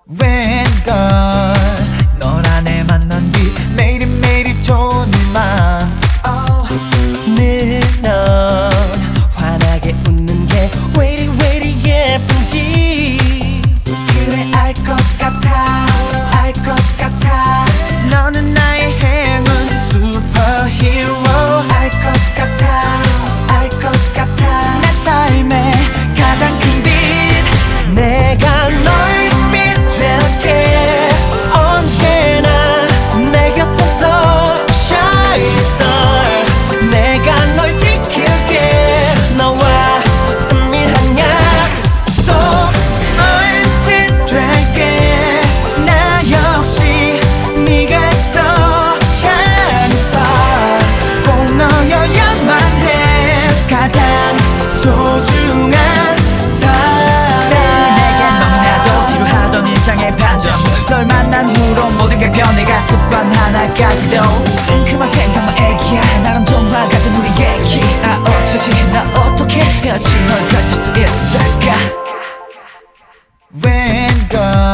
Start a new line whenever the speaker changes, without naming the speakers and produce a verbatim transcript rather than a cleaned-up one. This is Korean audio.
웬걸 널 안에 만난 뒤 매일매일이 좋은 맘
늘 넌 환하게 웃는 게 왜 이리 왜 이리 예쁜지
그래 알 것 같아 알 것 같아 너는 나의 행운 슈퍼히어로 알 것 같아 알 것 같아 내 삶의 가장 큰 빛
내가 널 믿을게 언제나 내 곁에서 Shining Star 내가 널 지킬게 너와 은밀한 약속
언제 될게 나 역시 네가 있어 Shining Star 꼭 너여야만 해 가장 소중한 사람 내게 너무나도 지루하던 일상의 반전 널 만난 후로 모든 게 변해가 습관 하나까지도 그만 생각만 애기야 나랑 동화 같은 우리 얘기 아 어쩌지 나 어떻게 헤어진 널 가질 수 있을까 웬걸